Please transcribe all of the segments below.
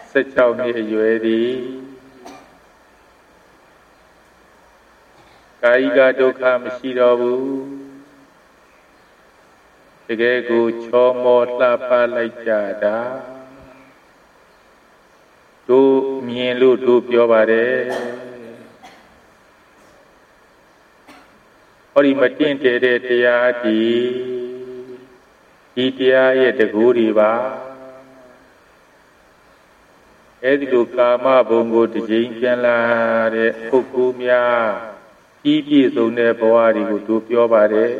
16နှစ်အရွယ်သည်ကာယကဒုက္ခမရှိတော့ဘူးတကယ်ကိုချောမောလှပလိုက်ကြတာတို့မြင်လို့တို့ပြောပါတယ်ဟောဒီမတင့်တယ်တဲ့တရားဒီတရားရဲ့တကူတွေပါအဲ့ဒီလိုကာမဘုံကိုတစ်ချိန်ပြန်လာတဲ့ပုဂ္ဂိုလ်များကြီးပြည့်စုံတဲ့ဘဝတွေကိုတို့ပြောပါတယ်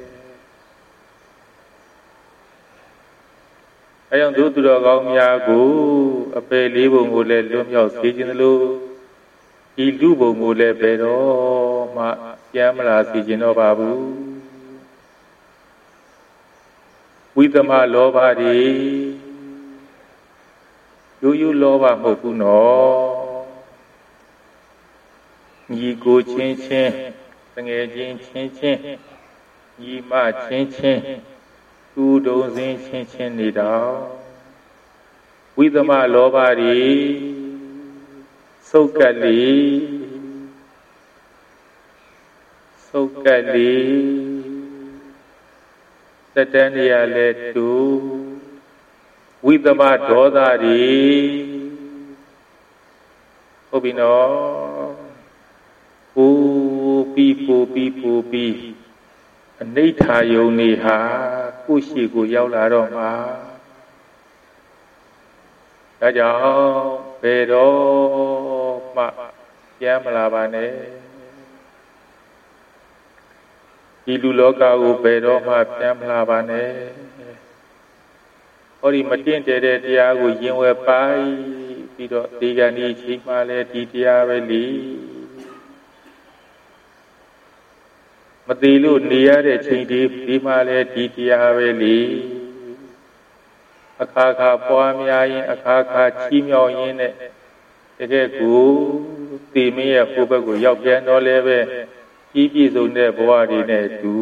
အဲကြောင့်သူတော်ကောင်းများကိုအပယ်လေးဘုံကိုလည်းလွတ်မြောက်စေခြင်းလို့ဒီလူဘုံကိုလည်းဘယ်တော့မှပြန်မလာစေခြင်းတော့ပါဘူးဝိသမလောဘတွေရိုးလောဘမဟုတ်ဘူးနော်ညီကိုချင်းတငယ်ချင်းညီမချင်းသူဒုံစင်းချင်းနေတော့ဝိသမလောဘတွေစုပ်ကပ်လေတတန်ရလဲတူဝိသမဒေါသတွေဟုတ်ပြီနော်ပူပြီးအနိဋ္ဌာယုံနေဟာကိုယ့်ရှိကိုရောက်လာတော့မှာဒါကြောင့်ဘယ်တော့မှပြန်မလာပါနဲ့ဒီလူလောကကိုဘယ်တော့မှပြန်မလာပါနဲ့ဟောဒီမတင့်တယ်တဲ့တရားကိုရင်ဝယ်ပိုက်ပြီးတော့ဒီကနေ့ချိန်မှလည်းဒီတရားပဲလေမသိလို့နေရတဲ့ချိန်ဒီမှလည်းဒီတရားပဲလေအခါပွားများရင်အခါချီးမြှောက်ရင်းနဲ့တကယ်ကိုသိမင်းရဲ့ဟိုဘက်ကိုရောက်ပြန်တော့လည်းပဲကြီးပြည့်စုံတဲ့ဘဝတွေနဲ့တူ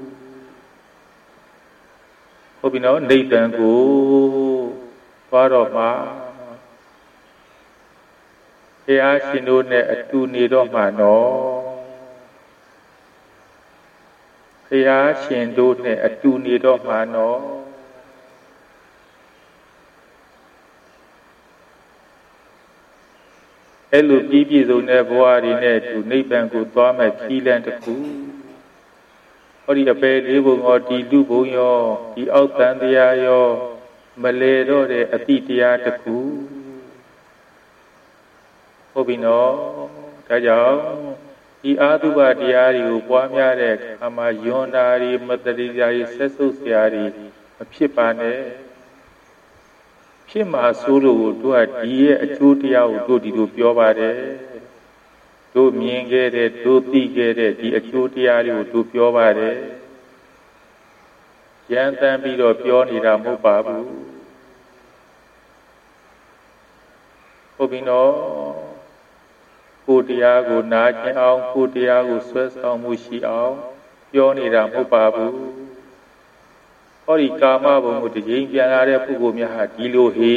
ဟုတ်ပြီနော်နိဗ္ဗာန်ကိုသွားတော့မှာဘုရားရှင်တို့နဲ့အတူနေတော့မှာနော်ဘုရားရှင်တို့နဲ့အတူနေတော့မှာနော်အဲ့လိုပြည့်စုံတဲ့ဘဝတွေနဲ့တူနိဗ္ဗာန်ကိုသွားမဲ့ခီးလန်းတစ်ခုဟောဒီအပေလေးဘုံရောဒီလူဘုံရောဒီအောက်တန်တရားရောမလဲတော့တဲ့အတိတရားတစ်ခုဟုတ်ပြီနော်ဒါကြောင့်ဒီအာသုဘတရားတွေကိုပွားများတဲ့အခါမှာယွန်းတာတွေမတရိယာတွေဆက်ဆုပ်စရာတွေမဖြစ်ပါနဲ့ဖြစ်မှာဆိုလို့တို့ကဒီရဲ့အကျိုးတရားကိုတို့ဒီလိုပြောပါတယ်တို့မြင်ခဲ့တဲ့တို့သိခဲ့တဲ့ဒီအကျိုးတရားတွေကိုတို့ပြောပါတယ်ရန်တမ်းပြီးတော့ပြောနေတာမဟုတ်ပါဘူးဟုတ်ပြီနော်ကိုတရားကိုနာကျင်အောင်ကိုတရားကိုဆွဲဆောင်မှုရှိအောင်ပြောနေတာမဟုတ်ပါဘူးဟောဒီကာမဘုံကိုတကြိမ်ပြန်လာတဲ့ပုဂ္ဂိုလ်များဟာဒီလိုဟေ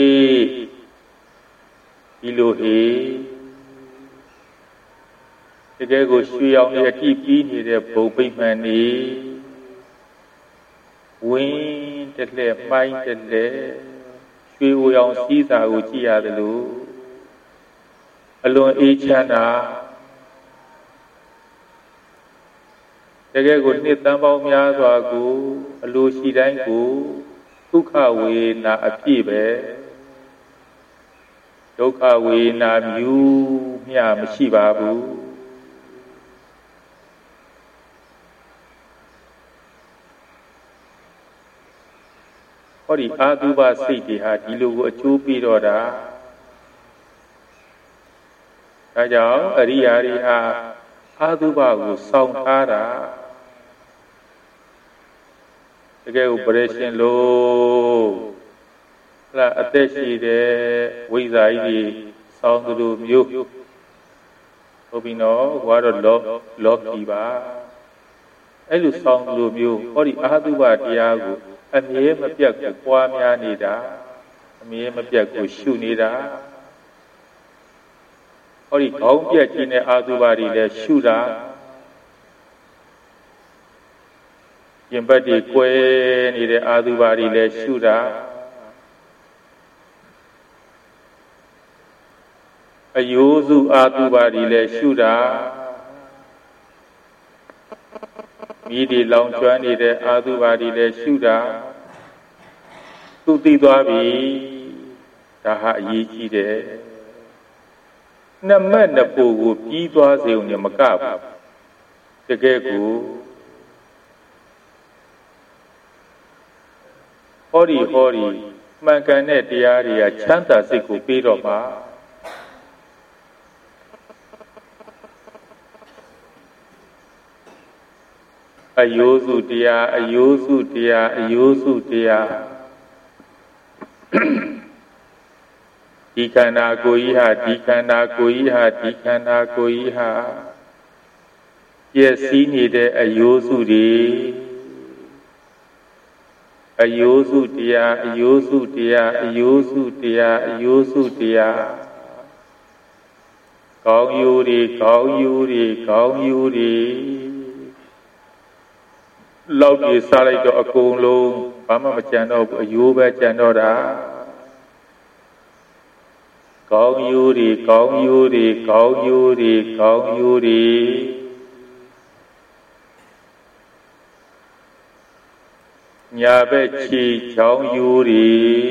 တကယ်ကိုရွှေရောင်ရဲ့အတိပြီးနေတဲ့ဘုံပိမှန်နေဝင်းတလဲမိုင်းတလဲရွှေဝရောင်စီးစာကိုကြည့်ရတယ်လို့အလွန်အေးချမ်းတာတကယ်ကိုနှစ်သန်းပေါင်းများစွာကိုအလိုရှိတိုင်းကိုဒုက္ခဝေဒနာအပြည့်ပဲဒုက္ခဝေဒနာမျိုးမျှမရှိပါဘူးဟောဒီအာသုဘစိတ်တွေဟာဒီလိုကိုအကျိုးပေးတော့တာဒါကြောင့်အရိယာတွေဟာအာသုဘကိုစောင့်ထားတာတကယ်ကိုပရိရှင်လို့လားအသက်ရှိတဲ့ဝိဇ္ဇာကြီးတွေစောင့်သူတို့မျိုးဟုတ်ပြီနော်ဟိုကတော့လောကီပါအဲ့လိုစောင့်သူတို့မျိုးဟောဒီအာသုဘတရားကိုအမြဲမပြတ်ကိုပွားများနေတာအမြဲမပြတ်ကိုရှုနေတာဟောဒီခေါင်းပြက်ကြီးနဲ့အာသုဘတွေလည်းရှုတာရင်ပတ်တွေကွဲနေတဲ့အာသုဘတွေလည်းရှုတာအယိုးစုအာသုဘတွေလည်းရှုတာမိဒီလောင်ကျွမ်းနေတဲ့အာသုဘတွေလည်းရှုတာသူသိသွားပြီဒါဟာအရေးကြီးတယ်နမက်နပူကိုပြီးသွားစေုံနဲ့မကဘူးတကယ်ကိုဟောဒီမှန်ကန်တဲ့တရားတွေကချမ်းသာစိတ်ကိုပေးတော့မှာအယိုးစုတရားအယိုးစုတရားအယိုးစုတရားဒီခန္ဓာကိုယ်ကြီးဟာဒီခန္ဓာကိုယ်ကြီးဟာဒီခန္ဓာကိုယ်ကြီးဟာပြည့်စည်နေတဲ့အယိုးစုတွေအယိုးစုတရားအယိုးစုတရားအယိုးစုတရားအယိုးစုတရားကောင်းယူတွေကောင်းယူတွေကောင်းယူတွေလောက်ပြေစားလိုက်တော့အကုန်လုံးဘာမှမကြံတော့ဘူးအယိုးပဲကြံတော့တာကောင်းယူတွေကောင်းယူတွေကောင်းယူတွေကောင်းယူတွေညာဘက်ခြေချောင်းယူတွေ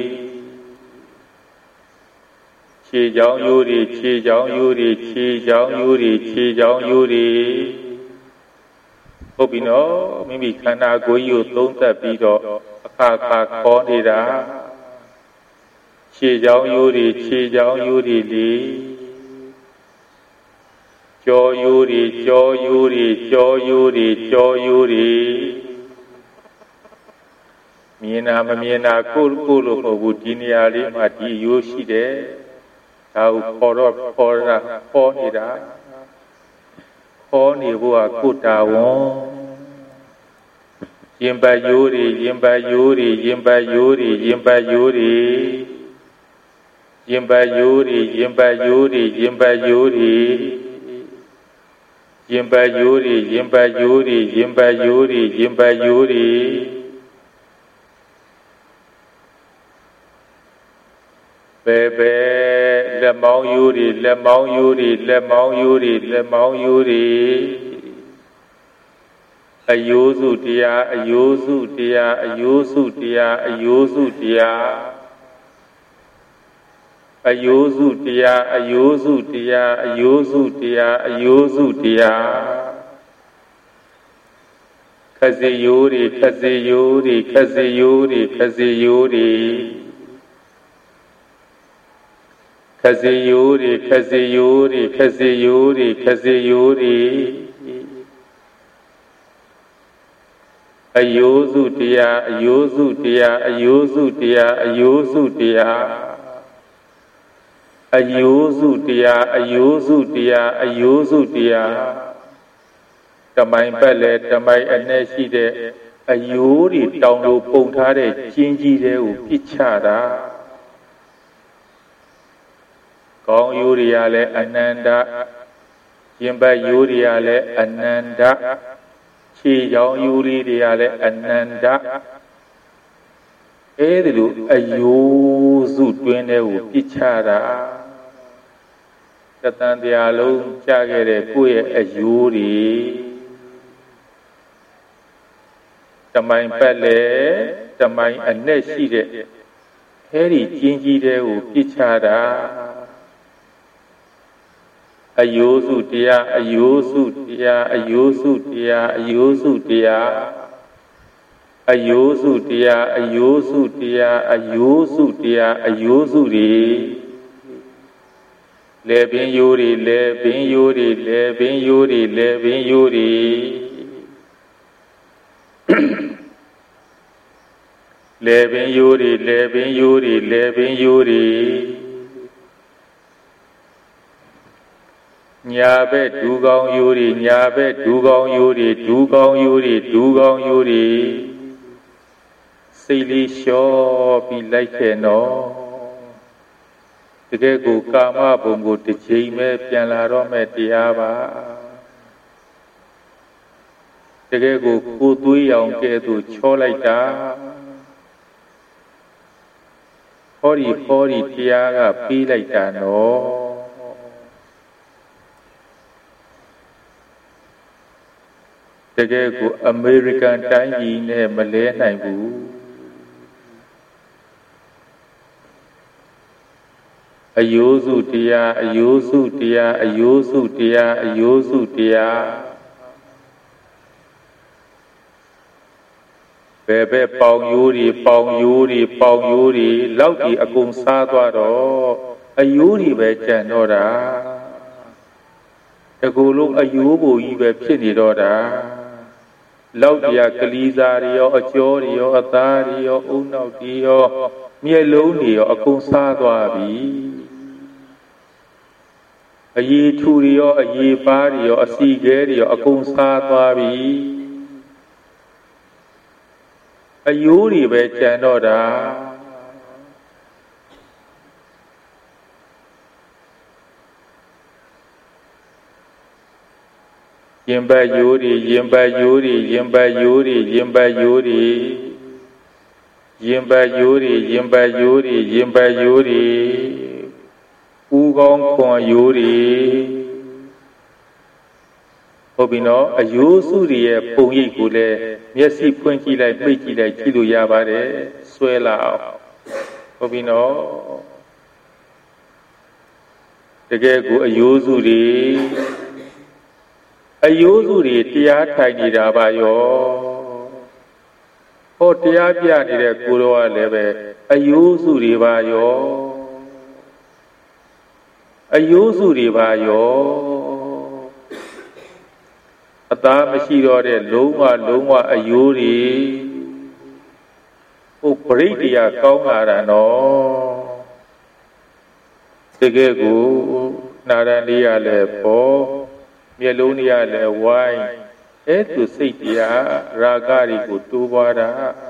ခြေချောင်းယူတွေခြေချောင်းယူတွေခြေချောင်းယူတွေခြေချောင်းယူတွေဟုတ်ပြီနော်မိမိခန္ဓာကိုယ်ကြီးကိုသုံးသပ်ပြီးတော့အခါခါခေါ်နေတာခြေချောင်းယူတွေခြေချောင်းယူတွေလေကြောယူတွေကြောယူတွေကြောယူတွေကြောယူတွေမြင်တာမမြင်တာကိုယ်လို့မဟုတ်ဘူးဒီနေရာလေးမှာဒီရိုးရှိတယ်ဒါကိုခေါ်နေတာခေါ်နေဖို့ကကိုယ်တာဝန်ရင်ပတ်ယိုးတွေရင်ပတ်ယိုးတွေရင်ပတ်ယိုးတွေရင်ပတ်ယိုးတွေရင်ပတ်ယိုးတွေရင်ပတ်ယိုးတွေရင်ပတ်ယိုးတွေရင်ပတ်ယိုးတွေရင်ပတ်ယိုးတွေရင်ပတ်ယိုးတွေရင်ပတ်ယိုးတွေပဲလက်မောင်းယိုးတွေလက်မောင်းယိုးတွေလက်မောင်းယိုးတွေလက်မောင်းယိုးတွေအယိုးစုတရားအယိုးစုတရားအယိုးစုတရားအယိုးစုတရားအယိုးစုတရားအယိုးစုတရားအယိုးစုတရားအယိုးစုတရားခစေယိုးတွေခစေယိုးတွေခစေယိုးတွေခစေယိုးတွေခစေယိုးတွေခစေယိုးတွေခစေယိုးတွေခစေယိုးတွေအယိုးစုတရားအယိုးစုတရားအယိုးစုတရားအယိုးစုတရားအယိုးစုတရားအယိုးစုတရားအယိုးစုတရားတမိုင်ပတ်လဲတမိုင်အနဲ့ရှိတဲ့အယိုးတွေတောင်လို့ပုံထားတဲ့ကျင်းကြီးတွေကိုပြစ်ချတာကောင်းယိုးတွေကလည်းအနန္တရင်ပတ်ယိုးတွေကလည်းအနန္တခြေချောင်းယိုးလေးတွေကလည်းအနန္တအဲဒီလိုအယိုးစုတွင်းတွေကိုပြစ်ချတာတန်တရားလုံးကြားခဲ့တဲ့ကိုယ့်ရဲ့အယိုးတွေတမိုင်ပတ်လေတမိုင်အနဲ့ရှိတဲ့အဲဒီကျင်းကြီးတွေကိုပြစ်ချတာအယိုးစုတရားအယိုးစုတရားအယိုးစုတရားအယိုးစုတရားအယိုးစုတရားအယိုးစုတရားအယိုးစုတရားအယိုးစုတွေလေပင်ယိုးတွေလေပင်ယိုးတွေလေပင်ယိုးတွေလေပင်ယိုးတွေလေပင်ယိုးတွေလေပင်ယိုးတွေလေပင်ယိုးတွေညာဘက်ဒူကောင်းယိုးတွေညာဘက်ဒူကောင်းယိုးတွေဒူကောင်းယိုးတွေဒူကောင်းယိုးတွေစိတ်လေးလျှော့ပြီးလိုက်ခဲ့နော်ကယ်ကိုကာမဘုံကိုတစ်ချိန်ပဲပြန်လာတော့မဲ့တရားပါတကယ်ကိုကိုသွေးရောင်ကဲ့သို့ချောလိုက်တာဟောဒီတရားကပြီးလိုက်တာနော်တကယ်ကိုအမေရိကန်တိုင်းပြည်နဲ့မလဲနိုင်ဘူးအယိုးစုတရားအယိုးစုတရားအယိုးစုတရားအယိုးစုတရားဘယ်ပေါင်ယိုးတွေလောက်ဒီအကုန်စားသွားတော့အယိုးတွေပဲကြံတော့တာတကူလုံးအယိုးဘူကြီးပဲဖြစ်နေတော့တာလောက်တရားကလေးစားတွေရောအကျော်တွေရောအသားတွေရောအုံနောက်တွေရောမျက်လုံးတွေရောအကုန်စားသွားပြီအရေထူတွေရောအရေပါးတွေရောအစီခဲတွေရောအကုန်စားသွားပြီအယိုးတွေပဲကြံတော့တာရင်ပတ်ယိုးတွေရင်ပတ်ယိုးတွေရင်ပတ်ယိုးတွေရင်ပတ်ယိုးတွေရင်ပတ်ယိုးတွေရင်ပတ်ယိုးတွေရင်ပတ်ယိုးတွေဦးကောင်းခွန်ယိုးတွေဟုတ်ပြီနော်အယိုးစုတွေရဲ့ပုံရိပ်ကိုလည်းမျက်စိဖွင့်ကြည့်လိုက်ပိတ်ကြည့်လိုက်ကြည့်လို့ရပါတယ်ဆွဲလာအောင်ဟုတ်ပြီနော်တကယ်ကိုအယိုးစုတွေတရားထိုင်နေတာပါရောဟောတရားပြနေတဲ့ကိုတော်ကလည်းပဲအယိုးစုတွေပါရောအသားမရှိတော့တဲ့လုံးဝအယိုးတွေဟိုပရိသေယကောင်းလာတာနော်တကယ်ကိုနာရဏီရလည်းပေါ်မျက်လုံးတွေကလည်းဝိုင်းအဲ့သူစိတ်တရားရာဂတွေကိုတိုးပွားတာ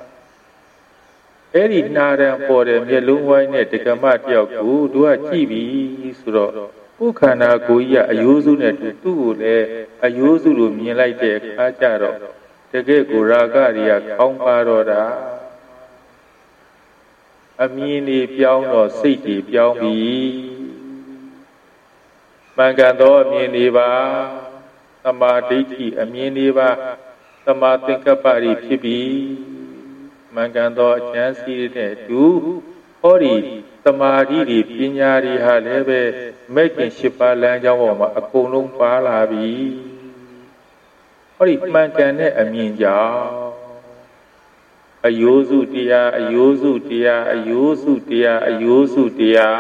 အဲ့ဒီနာရံပေါ်တဲ့မျက်လုံးဝိုင်းနဲ့တက္ကမတယောက်ကိုတို့ကကြည့်ပြီဆိုတော့ကိုယ်ခန္ဓာကိုယ်ကြီးကအယိုးစုနဲ့သူ့ကိုလည်းအယိုးစုလိုမြင်လိုက်တဲ့အခါကျတော့တကယ်ကိုရာဂတွေကကောင်းပါတော့တာအမြင်တွေပြောင်းတော့စိတ်တွေပြောင်းပြီမှန်ကန်သောအမြင်တွေပါသမာဓိဋ္ဌိအမြင်တွေပါသမာသင်္ကပ္ပတွေဖြစ်ပြီမှန်ကန်သောအကျဉ်းစီတဲ့သူဟောဒီသမာဓိတွေပညာတွေဟာလည်းပဲမဲ့ခင်၈ပါးလမ်းကြောင်းပေါ်မှာအကုန်လုံးပါလာပြီဟောဒီမှန်ကန်တဲ့အမြင်ကြောင့်အယိုးစုတရားအယိုးစုတရားအယိုးစုတရားအယိုးစုတရား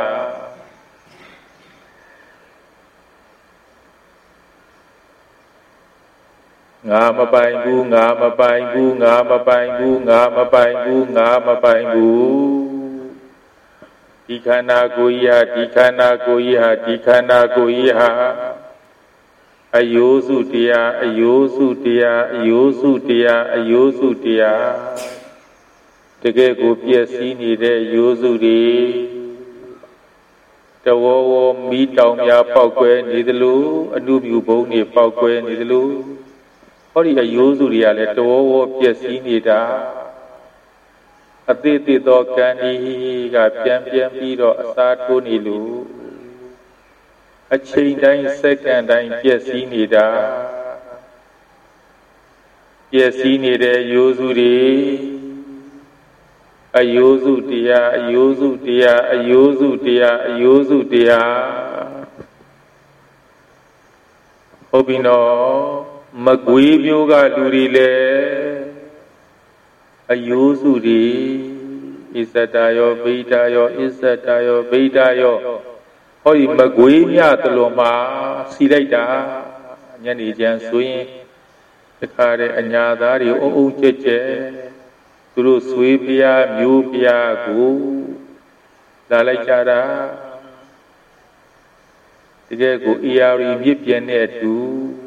ငါမပိုင်ဘူးငါမပိုင်ဘူးငါမပိုင်ဘူးငါမပိုင်ဘူးငါမပိုင်ဘူးဒီခန္ဓာကိုယ်ကြီးဟာဒီခန္ဓာကိုယ်ကြီးဟာဒီခန္ဓာကိုယ်ကြီးဟာအယိုးစုတရားအယိုးစုတရားအယိုးစုတရားအယိုးစုတရားတကယ်ကိုပြည့်စည်နေတဲ့ယိုးစုတွေတဝဝမီးတောင်များပေါက်ကွဲနေသလိုအနုမြူဘုံတွေပေါက်ကွဲနေသလိုဟောဒီအယိုးစုတွေကလည်းတဝဝပြည့်စည်နေတာအသေးသေးသောကံဒီကပြန်ပြီးတော့အစာထိုးနေလို့အချိန်တိုင်းစက္ကန့်တိုင်းပြည့်စည်နေတာပြည့်စည်နေတဲ့ယိုးစုတွေအယိုးစုတရားအယိုးစုတရားအယိုးစုတရားအယိုးစုတရားဟုတ်ပြီနော်မကွေးမျိုးကလူတွေလည်းအယိုးစုတွေဣဇတယောဗိဒယောဣဇတယောဗိဒယောဟောဒီမကွေးမြတလုံးမှာစီလိုက်တာညနေကျန်ဆိုရင်တခါတည်းအညာသားတွေအုံကြက်ကြက်သူတို့ဆွေးပြားမျိုးပြားကိုလာလိုက်ကြတာတကယ်ကိုအေယာရီမြစ်ပြင်းတဲ့အတူ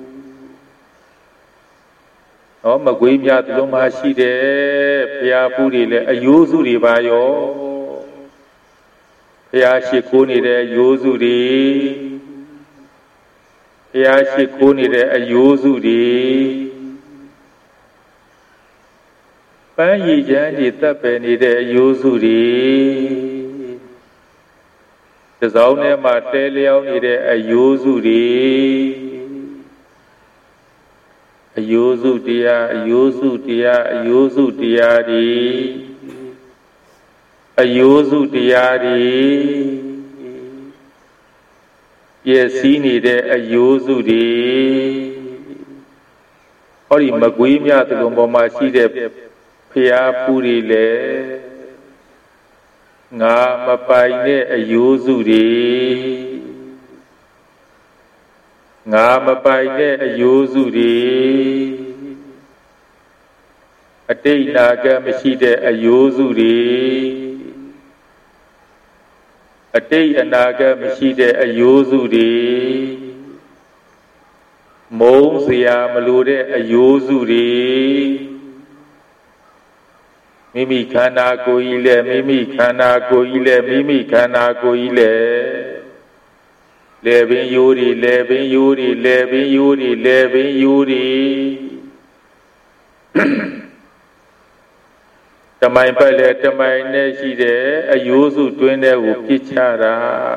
မကွေးမြတလုံးမှာရှိတယ်ဘုရားဖူးတွေလည်းအယိုးစုတွေပါရောဘုရားရှိခိုးနေတဲ့အယိုးစုတွေဘုရားရှိခိုးနေတဲ့အယိုးစုတွေပန်းရည်ချမ်းတွေတပ်ပယ်နေတဲ့အယိုးစုတွေတစောင်းထဲမှာတဲလျောင်းနေတဲ့အယိုးစုတွေအယိုးစုတရားအယိုးစုတရားအယိုးစုတရားတွေအယိုးစုတရားတွေပြည့်စည်နေတဲ့အယိုးစုတွေဟောဒီမကွေးမြသလုံးပေါ်မှာရှိတဲ့ဖျားပူတွေလေငါမပိုင်တဲ့အယိုးစုတွေငါမပိုင်တဲ့အယိုးစုတွေအတိတ်နာကမရှိတဲ့အယိုးစုတွေအတိတ်အနာကမရှိတဲ့အယိုးစုတွေမုန်းစရာမလိုတဲ့အယိုးစုတွေမိမိခန္ဓာကိုယ်ကြီးလဲမိမိခန္ဓာကိုယ်ကြီးလဲမိမိခန္ဓာကိုယ်ကြီးလဲလေပင်ယိုးတွေလေပင်ယိုးတွေလေပင်ယိုးတွေလေပင်ယိုးတွေတမိုင်ပတ်လဲတမိုင်နဲ့ရှိတဲ့အယိုးစုတွင်းတဲ့ကိုပြစ်ချတာ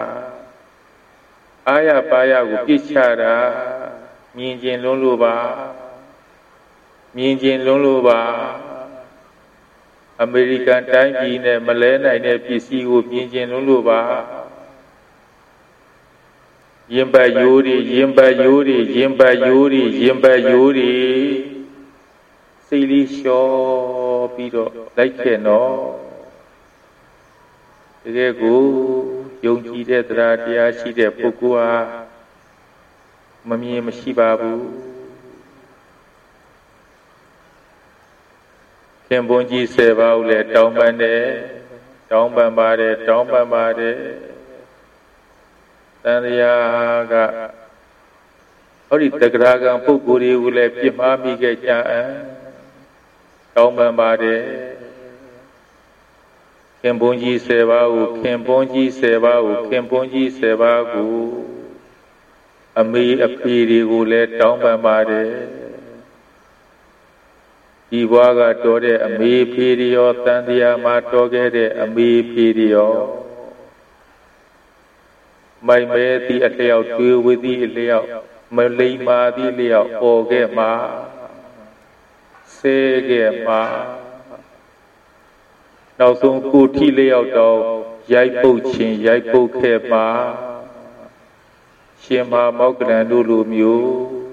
အာရပါရကိုပြစ်ချတာမြင်ကျင်လွန်းလို့ပါမြင်ကျင်လွန်းလို့ပါအမေရိကန်တိုင်းပြည်နဲ့မလဲနိုင်တဲ့ပစ္စည်းကိုမြင်ကျင်လွန်းလို့ပါရင်ပတ်ယိုးတွေရင်ပတ်ယိုးတွေရင်ပတ်ယိုးတွေရင်ပတ်ယိုးတွေစိတ်လေးလျှော့ပြီးတော့လိုက်ခဲ့နော်တကယ်ကိုယုံကြည်တဲ့တရားတရားရှိတဲ့ပုဂ္ဂိုလ်ဟာမမြင်မရှိပါဘူးခင်ပွန်ကြီး10ပါးကိုလည်းတောင်းပန်တယ်တောင်းပန်ပါတယ်တောင်းပန်ပါတယ်တန်ရာကဟောဒီတဂရကံပုဂ္ဂိုလ်တွေကိုလည်းပြစ်မှားမိခဲ့ကြတောင်းပန်ပါတယ်ခင်ပွန်ကြီး10ပါးကိုခင်ပွန်ကြီး10ပါးကိုခင်ပွန်ကြီး10ပါးကိုအမေအဖေတွေကိုလည်းတောင်းပန်ပါတယ်ဒီဘွားကတော်တဲ့အမေဖေးရောတန်တရားမှာတော်ခဲ့တဲ့အမေဖေးရောမိုင်မဲသည့်အလျောက်တွေးဝသည့်အလျောက်မလိမ္မာသည့်အလျောက်ပေါ်ခဲ့မှာဆဲခဲ့မှာနောက်ဆုံးကိုထိလျောက်တော့ရိုက်ပုတ်ခြင်းရိုက်ပုတ်ခဲ့မှာရှင်မမောက္ကလန်တို့လိုမျိုး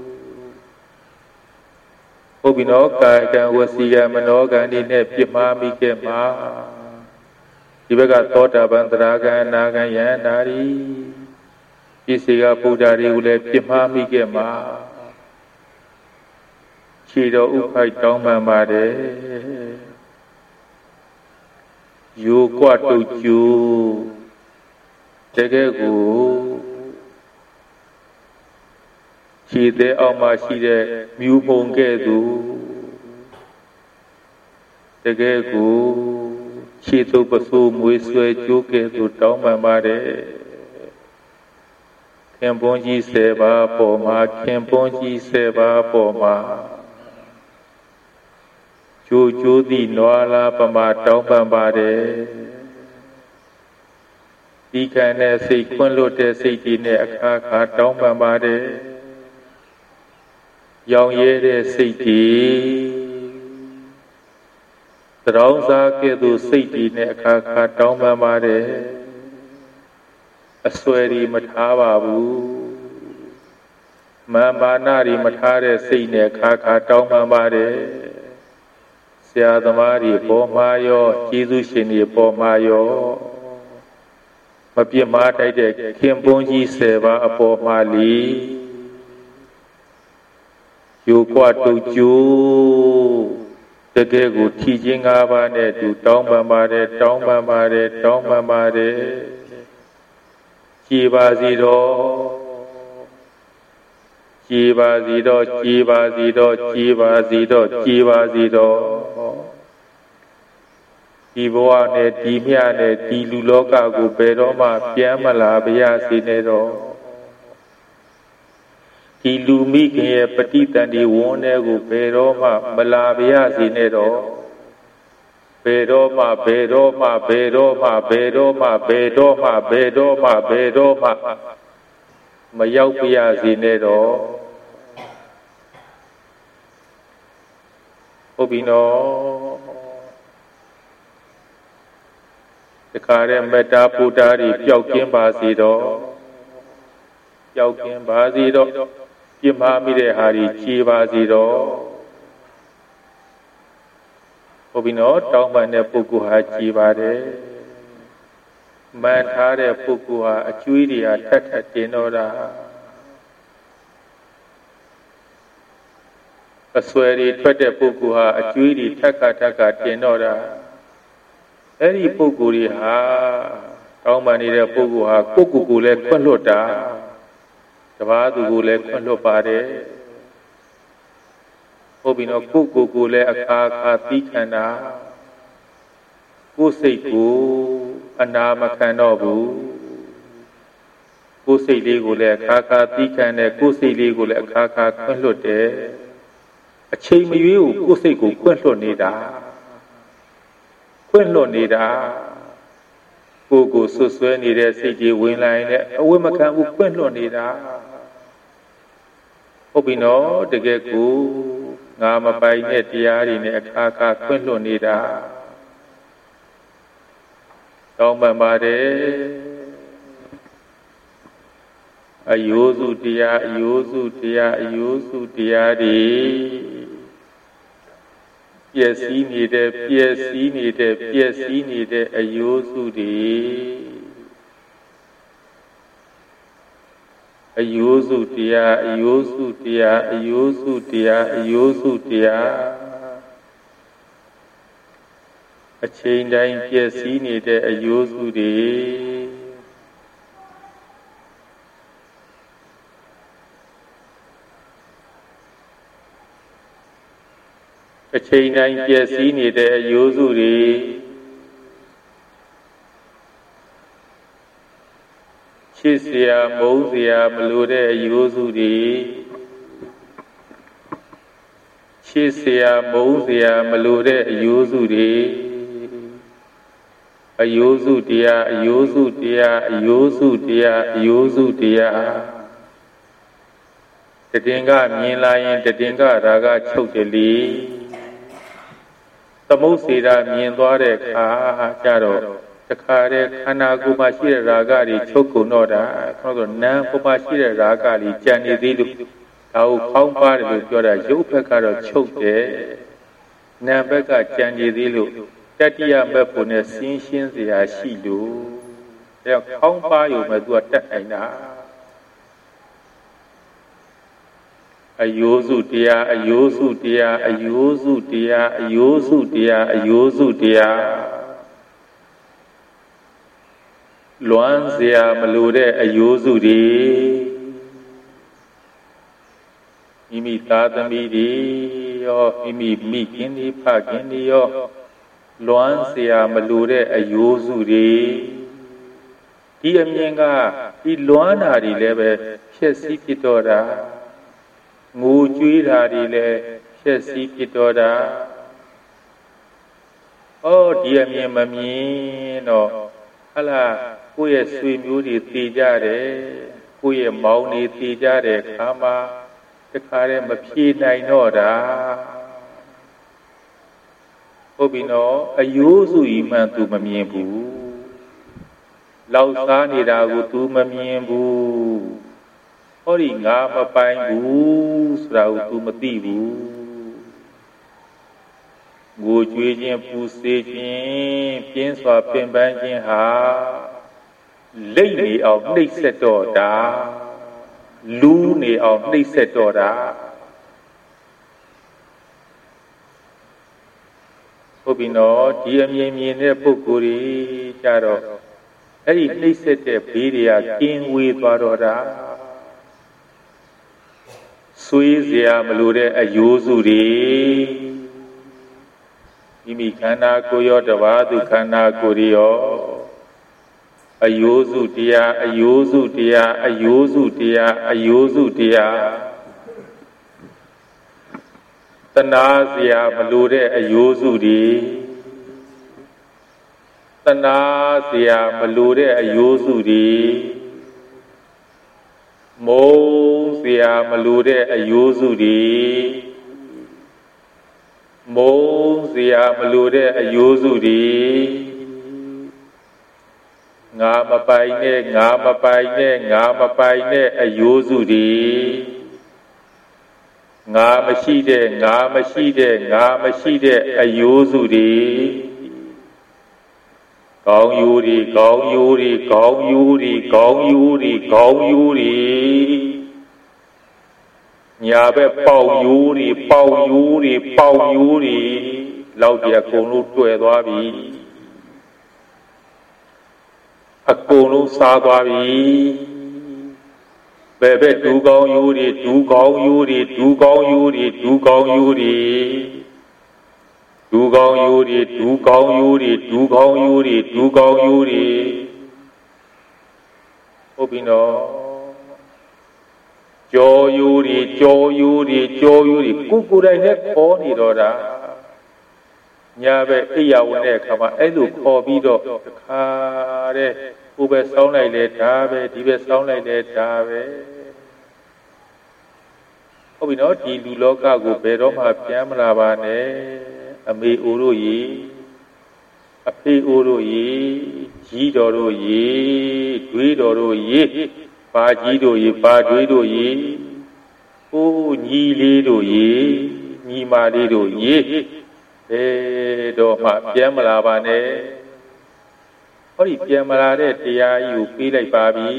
ဟုတ်ပြီနော်ကာယကံဝစီကံမနောကံဒီနဲ့ပြစ်မှားမိခဲ့မှာဒီဘက်ကသောတာပန်သရဂံအနာဂံယန္တာရီပြည့်စေကဗုဒ္ဓတွေကိုလည်းပြစ်မှားမိခဲ့မှာခြေတော်ဥဖိုက်တောင်းပန်ပါတယ်ယောကွတုတ်ကျူတကယ်ကိုခြေသေးအောင်မှရှိတဲ့မြူပုံကဲ့သို့တကယ်ကိုခြေတုပ်ပစိုးမွေးဆွဲကြိုးကဲ့သို့တောင်းပန်ပါတယ်ခင်ပွန်ကြီး10ပါးပေါ်မှာခင်ပွန်ကြီး10ပါးပေါ်မှာကျိုးကျိုးသည့်နွားလားပမာတောင်းပန်ပါတယ်ဒီကံနဲ့စိတ်ခွင့်လွတ်တဲ့စိတ်တွေနဲ့အခါခါတောင်းပန်ပါတယ်ရောင်ရဲတဲ့စိတ်တွေသရောင်းစားကဲ့သို့စိတ်တွေနဲ့အခါခါတောင်းပန်ပါတယ်အစွဲတွေမထားပါဘူးမာနတွေမထားတဲ့စိတ်နဲ့အခါခါတောင်းပန်ပါတယ်ဆရာသမားတွေပေါ်မှာရောကျေးဇူးရှင်တွေပေါ်မှာရောမပြစ်မှားထိုက်တဲ့ခင်ပွန်းကြီး10ပါးအပေါ်မှာလီယောကွတုတ်ကျိုးတကယ်ကိုထီချင်း5ပါးနဲ့သူတောင်းပန်ပါတယ်တောင်းပန်ပါတယ်တောင်းပန်ပါတယ်ကြည်ပါစီတော့ကြည်ပါစီတော့ကြည်ပါစီတော့ကြည်ပါစီတော့ကြည်ပါစီတော့ယဒီဘဝနဲ့ဒီမြတ်နဲ့ဒီလူလောကကိုဘယ်တော့မှပြန်မလာပါရစေနဲ့တော့ဒီလူမိခင်ရဲ့ပဋိသန္ဓေဝန်းထဲကိုဘယ်တော့မှမလာပါရစေနဲ့တော့ဘယ်တော့မှမရောက်ပါရစေနဲ့တော့ဟုတ်ပြီနော်တခါတည်းမေတ္တာပူတာတွေပျောက်ကင်းပါစေတော့ပြစ်မှားမိတဲ့ဟာတွေခြေပါစေတော့ဟုတ်ပြီနော်တောင်းပန်တဲ့ပုဂ္ဂိုလ်ဟာခြေပါတယ်မှန်ထားတဲ့ပုဂ္ဂိုလ်ဟာအကျွေးတွေဟာထပ်တင်တော့တာအဆွဲတွေထွက်တဲ့ပုဂ္ဂိုလ်ဟာအကျွေးတွေထပ်တင်တော့တာအဲ့ဒီပုဂ္ဂိုလ်တွေဟာတောင်းပန်နေတဲ့ပုဂ္ဂိုလ်ဟာကိုယ့်ကိုယ်လည်းခွင့်လွတ်တာတပါးသူကိုလည်းခွင့်လွတ်ပါတယ်ဟုတ်ပြီနော်ကိုယ့်ကိုယ်လည်းအခါသီးခံတာကိုယ်စိတ်ကိုအနာမခံတော့ဘူးကိုယ်စိတ်လေးကိုလည်းအခါသီးခံတယ်ကိုယ်စိတ်လေးကိုလည်းအခါခွင့်လွတ်တယ်အချိန်မရွေးကိုကိုယ်စိတ်ကိုခွင့်လွတ်နေတာကိုဆွဆွဲနေတဲ့စိတ်ကြီးဝင်လာရင်လည်းအဝိမခံဘူးခွင့်လွတ်နေတာဟုတ်ပြီနော်တကယ်ကိုငါမပိုင်တဲ့တရားတွေနဲ့အခါခွင့်လွတ်နေတာတောင်းပန်ပါတယ်အယိုးစုတရားတွေပျက်စီးနေတဲ့အယိုးစုတွေအယိုးစုတရားအချိန်တိုင်းပျက်စီးနေတဲ့အယိုးစုတွေချစ်စရာမုန်းစရာမလိုတဲ့အယိုးစုတွေအယိုးစုတရားတည်ငါမြင်လာရင်တည်ငါရာဂချုပ်တယ်လေသမုတ်စေတာမြင်သွားတဲ့အခါကျတော့တခါတည်းခန္ဓာကိုယ်မှာရှိတဲ့ရာဂတွေချုပ်ကုန်တော့တာခေါင်းဆိုနာမ်ကိုယ်မှာရှိတဲ့ရာဂတွေကြံနေသေးလို့ဒါကိုခေါင်းပါတယ်လို့ပြောတာရုပ်ဘက်ကတော့ချုပ်တယ်နာမ်ဘက်ကကြံနေသေးလို့တတိယဘက်ပုံနဲ့ရှင်းစရာရှိလို့ဒါခေါင်းပါရုံမဲ့သူကတက်နိုင်တာအယိုးစုတရားလွမ်းစရာမလိုတဲ့အယိုးစုတွေမိမိသားသမီးတွေရောမိမိမိခင်တွေဖခင်တွေရောလွမ်းစရာမလိုတဲ့အယိုးစုတွေဒီအမြင်ကဒီလွမ်းတာတွေလည်းပဲဖြစ်စည်းဖြစ်တော့တာငိုကြွေးတာတွေလည်းဖြစ်စည်းဖြစ်တော့တာဒီအမြင်မမြင်တော့ဟလာကိုယ့်ရဲ့ဆွေမျိုးတွေတည်ကြတယ်ကိုယ့်ရဲ့မောင်တွေတည်ကြတဲ့အခါမှာတခါတည်းမဖြေနိုင်တော့တာဟုတ်ပြီနော်အယိုးစုကြီးမှန်သူမမြင်ဘူးလောက်စားနေတာကိုသူမမြင်ဘူးဟောဒီငါမပိုင်ဘူးဆိုတာကိုသူမသိဘူးငိုကြွေးခြင်းပူစေခြင်းပြင်းစွာပင်ပန်းခြင်းဟာလိမ့်နေအောင်နှိပ်စက်တော့တာလူနေအောင်နှိပ်စက်တော့တာဟုတ်ပြီနော်ဒီအမြင်မြင်တဲ့ပုဂ္ဂိုလ်ကြီးကြတော့အဲ့ဒီနှိပ်စက်တဲ့ဘေးတွေကကင်းဝေးသွားတော့တာဆွေးစရာမလိုတဲ့အယိုးစုတွေမိခန္ဓာကိုယ်ရောတပါးသူခန္ဓာကိုယ်ရောအယိုးစုတရားအယိုးစုတရားအယိုးစုတရားအယိုးစုတရားတဏှာစရာမလိုတဲ့အယိုးစုတွေတဏှာစရာမလိုတဲ့အယိုးစုတွေမုန်းစရာမလိုတဲ့အယိုးစုတွေမုန်းစရာမလိုတဲ့အယိုးစုတွေငါမပိုင်နဲ့ငါမပိုင်နဲ့ငါမပိုင်နဲ့အယိုးစုတွေငါမရှိတဲ့ငါမရှိတဲ့ငါမရှိတဲ့အယိုးစုတွေကောင်းယူတွေကောင်းယူတွေကောင်းယူတွေကောင်းယူတွေကောင်းယူတွေညာဘက်ပေါက်ယူတွေပေါက်ယူတွေပေါက်ယူတွေလောက်ဒီအကုန်လုံးတွေ့သွားပြီအကုန်လုံးစားသွားပြီဘယ်ဘက်ဒူကောင်းယူတွေဒူကောင်းယူတွေဒူကောင်းယူတွေဒူကောင်းယူတွေဒူကောင်းယူတွေဒူကောင်းယူတွေဒူကောင်းယူတွေဒူကောင်းယူတွေဟုတ်ပြီနော်ကြောယူတွေကြောယူတွေကြောယူတွေကိုယ်တိုင်နဲ့ခေါ်နေတော့တာညာပဲအိယာဝင်တဲ့အခါမှာအဲ့လိုခေါ်ပြီးတော့တခါတဲ့ကိုယ်ပဲစောင်းလိုက်လေဒါပဲဒီပဲစောင်းလိုက်လေဒါပဲဟုတ်ပြီနော်ဒီလူလောကကိုဘယ်တော့မှပြန်မလာပါနဲ့အမေအိုတို့ရေအဖေအိုတို့ရေကြီးတော်တို့ရေတွေးတော်တို့ရေပါကြီးတို့ရေပါတွေးတို့ရေအိုးညီလေးတို့ရေညီမလေးတို့ရေဘယ်တော့မှပြန်မလာပါနဲ့ဟောဒီပြန်မလာတဲ့တရားကြီးကိုပေးလိုက်ပါပြီ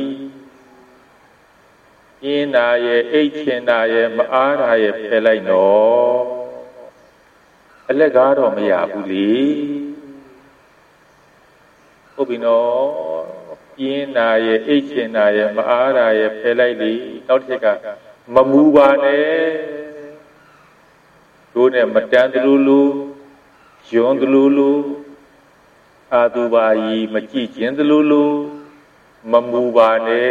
ပြင်းတာရဲ့အိတ်ချင်တာရဲ့မအားတာရဲ့ဖယ်လိုက်တော့အလက်ကားတော့မရဘူးလေဟုတ်ပြီနော်ပြင်းတာရဲ့အိတ်ချင်တာရဲ့မအားတာရဲ့ဖယ်လိုက်လေနောက်တစ်ချက်ကမမူပါနဲ့တို့နဲ့မတန်းတလူလူယွန်းတလူလူအာသူပါကြီးမကြည့်ခြင်းတလူလူမမူပါနဲ့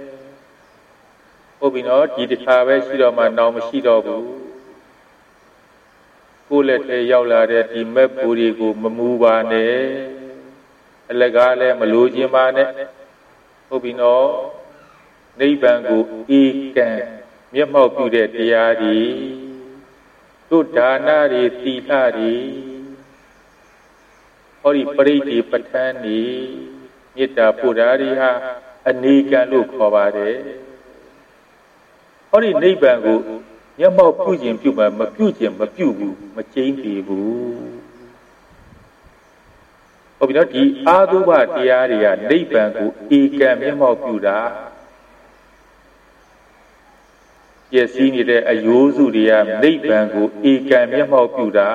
ဟုတ်ပြီနော်ဒီတစ်ခါပဲရှိတော့မှနောက်မရှိတော့ဘူးကိုယ်လက်ထဲရောက်လာတဲ့ဒီမက်ပူတွေကိုမမူပါနဲ့အလကားလည်းမလိုခြင်းပါနဲ့ဟုတ်ပြီနော်နိဗ္ဗာန်ကိုအေကံမျက်မှောက်ပြုတဲ့တရားတွေတို့ဒါနတွေသီလတွေဟောဒီပရိသေပဋ္ဌာန်းဤမေတ္တာပို့ဓာရီဟာအနေကံလို့ခေါ်ပါတယ်ဟောဒီနိဗ္ဗာန်ကိုမျက်မှောက်ပြုခြင်းပြုမှမပြုခြင်းမပြုဘူးမကျိန်းတည်ဘူးဟုတ်ပြီနော်ဒီအာသုဘတရားတွေကနိဗ္ဗာန်ကိုဧကံမျက်မှောက်ပြုတာပျက်စီးနေတဲ့အယိုးစုတွေကနိဗ္ဗာန်ကိုဧကံမျက်မှောက်ပြုတာ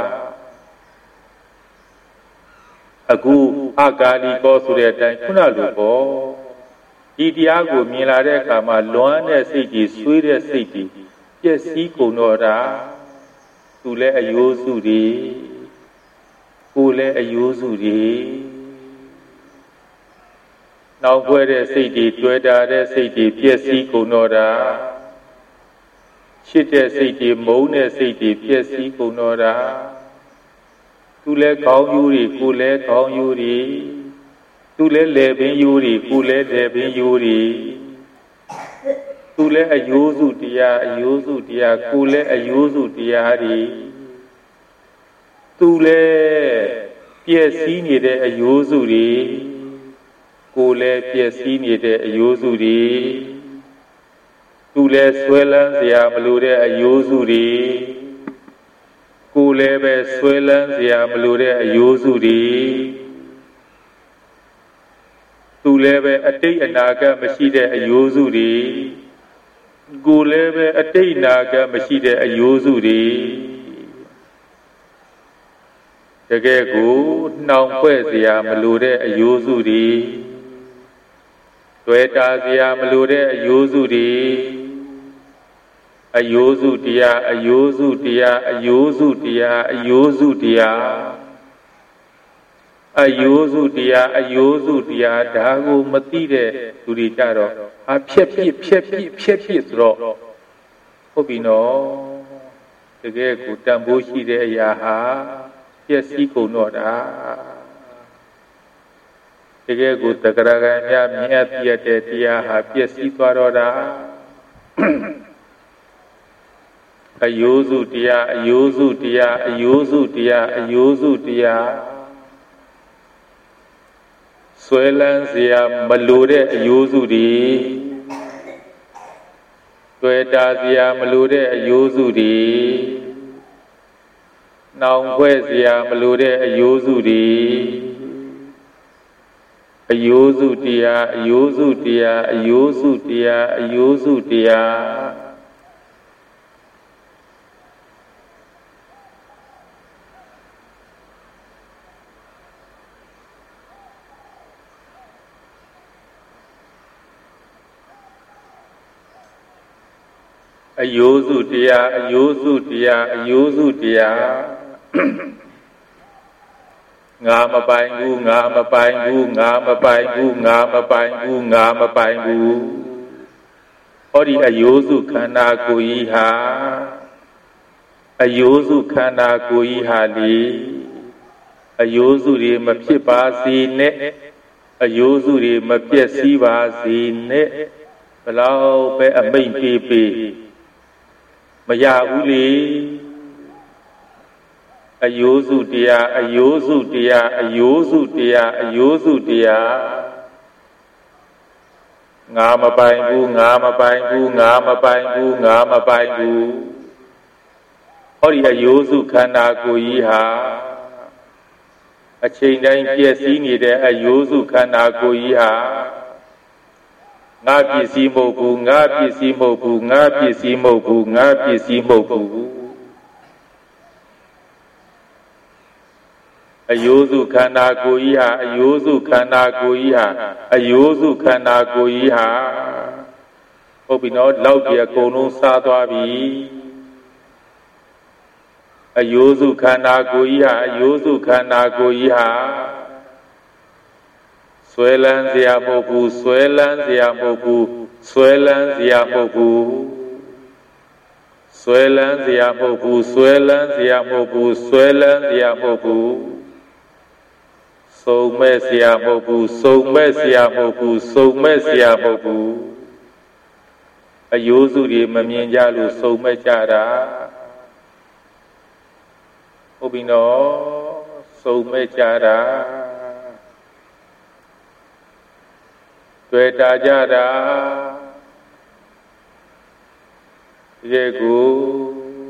အခုအကာလီကောဆိုတဲ့အတိုင်းခုနလိုပေါ့ဒီတရားကိုမြင်လာတဲ့အခါမှာလွမ်းတဲ့စိတ်ကြီးဆွေးတဲ့စိတ်ကြီးပျက်စီးကုန်တော့တာသူလည်းအယိုးစုတွေကိုယ်လည်းအယိုးစုတွေနောက်ွယ်တဲ့စိတ်တွေတွေ့တာတဲ့စိတ်တွေပျက်စီးကုန်တော့တာချစ်တဲ့စိတ်တွေမုန်းတဲ့စိတ်တွေပျက်စီးကုန်တော့တာသူလည်းကောင်းယူတွေကိုယ်လည်းကောင်းယူတွေသူလည်းလေပင်ယူတွေကိုယ်လည်းလေပင်ယူတွေသူလည်းအယိုးစုတရားအယိုးစုတရားကိုယ်လည်းအယိုးစုတရားတွေသူလည်းပျက်စီးနေတဲ့အယိုးစုတွေကိုယ်လည်းပျက်စီးနေတဲ့အယိုးစုတွေသူလည်းဆွဲလန်းစရာမလိုတဲ့အယိုးစုတွေကိုယ်လည်းပဲဆွဲလန်းစရာမလိုတဲ့အယိုးစုတွေသူလည်းပဲအတိတ်အနာဂတ်မရှိတဲ့အယိုးစုတွေကိုယ်လည်းပဲအတိတ်အနာဂတ်မရှိတဲ့အယိုးစုတွေတကယ်ကိုနှောင်ဖွဲ့စရာမလိုတဲ့အယိုးစုတွေတွေ့တာစရာမလိုတဲ့အယိုးစုတွေအယိုးစုတရားအယိုးစုတရားအယိုးစုတရားအယိုးစုတရား Ayosu dia dago mati de duricaro. A piepi throw. Hobino. The gay tambushi de yaha. Yes, he could not. The gay good the Garagania, Mia Tia, happy Sitwaroda. Ayosu dia. Suelansia Malude Ayosudi. Tuetasia Malude Ayosudi. Now Wesia Malude Ayosudi. Ayosu dia. Ayosu dia. Ngama paingu. Ori ayosu kana kuiha li. Ayosu re mapipasi ne. Ayosu re mapiasi basi ne. Palau pe amain pipi. Maya uli. Ayosu dia. Ngama paingu. Ori ayosu kana kuiha. A chain nine piasi ni de ayosu kana kuiha. Ngapi si moku. Ayosu kana kuiha. Hopino laudia kono sadwabi. Ayosu kana kuiha. Suelan zia moku. Sông mê xìa moku. Ayosu di mamienjalu sông mê chara. Obino sông mê chara. Tueta jara. Yegu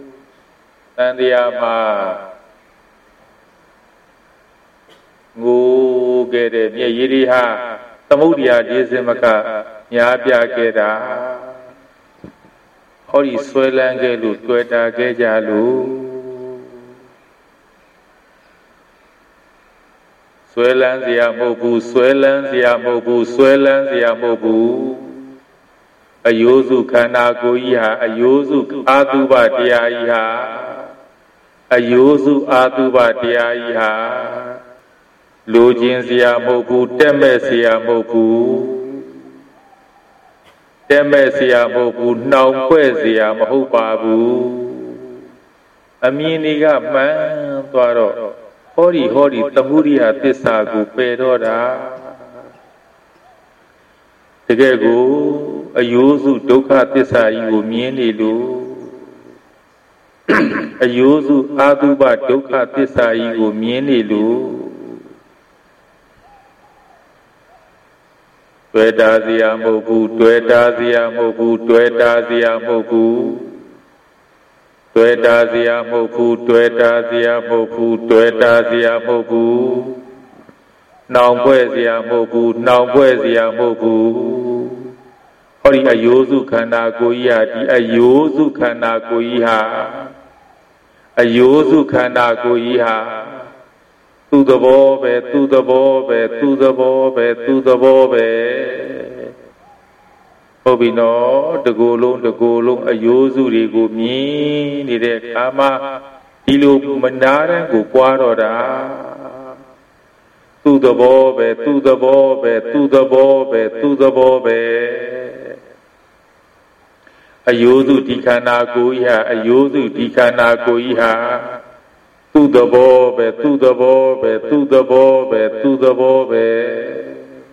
Nandiyama. Ngô kể để nhẹ gì đi ha, tâm ưu địa đi xem mà cả nhà bia kể đã, hồi xuôi lên cái lụt quay ta cái gia lũ, xuôi lên zia mô bu, ayosu khana kuiha, ayosu atuba dia iha. Lojin zia moku, teme zia moku, naung kwe zia mahupabu. Aminiga man tuaro, hori tamuriha tisagu pedora. Tegegu ayosu dukha tisayu mienilu. Ayosu aduba dukha tisayu mienilu. Tueta zia moku. Naung kwe zia moku. Hori ayosu khana kuiha di ayosu khana kuiha. Tu the bobe. Obino, the golong, ayosu rigo mi, ni de kama, ilu menara go quaroda. tu the bobe, tu the bobe, tu the bobe, tu the bobe. Ayodu dikana goiha, ayodu dikana goiha. Tu the bobe, tu the bobe, tu the bobe, tu the bobe.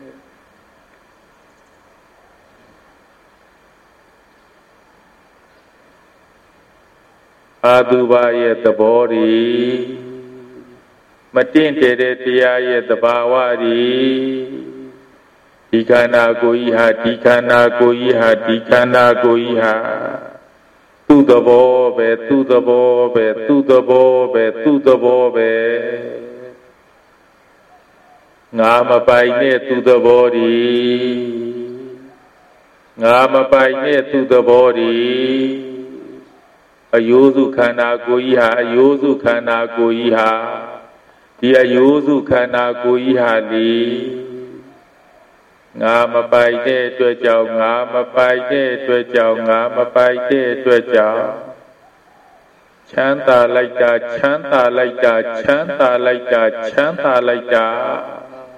Aduba ye the body. Matin tere tiya ye the bawari. Dikana goiha, dikana goiha, dikana goiha. Tu the bobe, tu the bobe, tu the bobe, tu the bobe. Ngama pai ne tu the body. Ngama pai ne tu the body. Ayozu khana goiha, ayozu khana goiha. Di ayozu khana goiha li. Ngama pai ne tue chao, ngama pai ne tue chao, ngama pai ne tue chao. Chanta like that, chanta like that, chanta like that, chanta like that.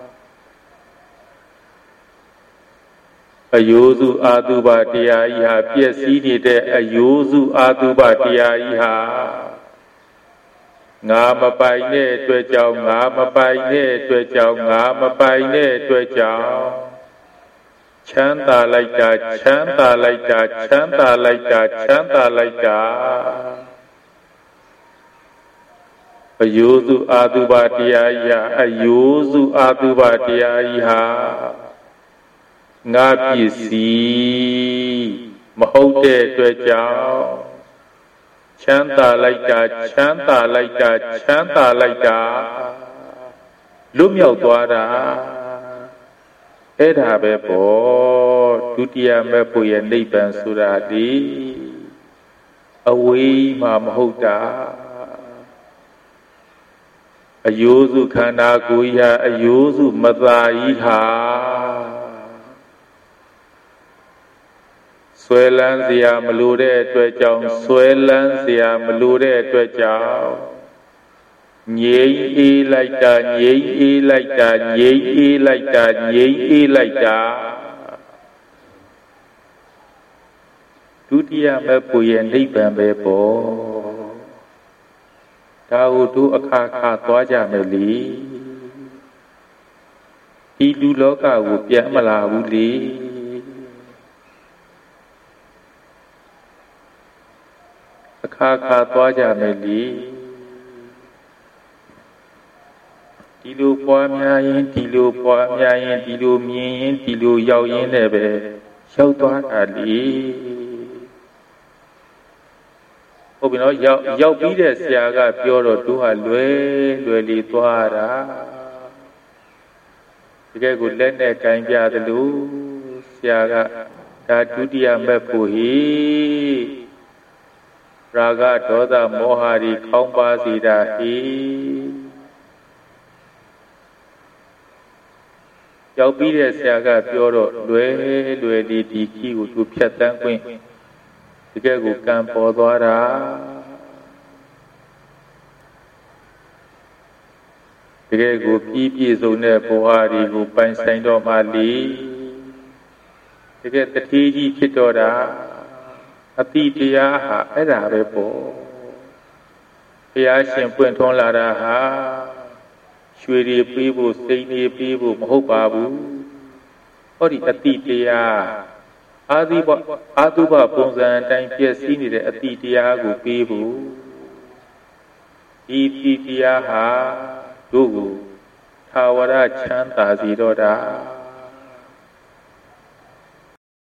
Ayozu aduba tiya iha, piesi ni de ayozu aduba tiya iha. Ngama pai ne tue chao, ngama pai ne tue chao, ngama pai ne tue chao. Chanta like that, chanta like that, chanta like that, chanta like that. Ayozu aduba tiya iha, ayozu aduba tiya iha. Ngā pisi mahou te tue chao. Chanta like that, chanta like that, chanta like that. Lup miao twa da. Ed ha be po, dutiya me po ye nibbān sura di. Away ma mahou da. Ayozu khana goiha, ayozu matha iha. Xuê láng xìa mà lưu đê tuệ chồng, xuê láng xìa mà lưu đê tuệ chồng. Nhĩ y lai ta, nhĩ y lai ta, nhĩ y lai ta, nhĩ y lai ta. Dutiya me puye nibbān be po. Da hu tu akha kha twa ja me li. Di lu loka hu pyan ma la hu li. Akha kha twa ja me li. Di lu phwa mya yin, di lu phwa mya yin, di lu myin yin, di lu yaw yin ne be yaw twa ta li.ဟုတ်ပြီနော်ရောက်ပြီးတဲ့ဆရာကပြောတော့သူဟာလွယ်လီသွားတာတကယ်ကိုလက်နဲ့ကင်ပြသလိုဆရာကဒါဒုတိယမဲ့ဖို့ဟိရာဂဒေါသမောဟတွေခေါင်းပါစေတာဟိရောက်ပြီးတဲ့ဆရာကပြောတော့လွယ်လီဒီခီကိုသူဖြတ်တန်းခွင့်တကယ်ကိုကံပေါ်သွားတာတကယ်ကိုပြည့်စုံတဲ့ဘဝတွေကိုပိုင်ဆိုင်တော့မှလေတကယ်တတိကြီးဖြစ်တော့တာအတိတရားဟာအဲ့ဒါပဲပေါ့ဘုရားရှင်ပွင့်ထွန်းလာတာဟာရွှေတွေပေးဖို့စိန်တွေပေးဖို့မဟုတ်ပါဘူးဟောဒီအတိတရားအာသုဘပုံစံအတိုင်းပြည့်စည်နေတဲ့အတိတရားကိုပေးဖို့ဒီအတိတရားဟာတို့ကိုသာဝရချမ်းသာစေတော့တာ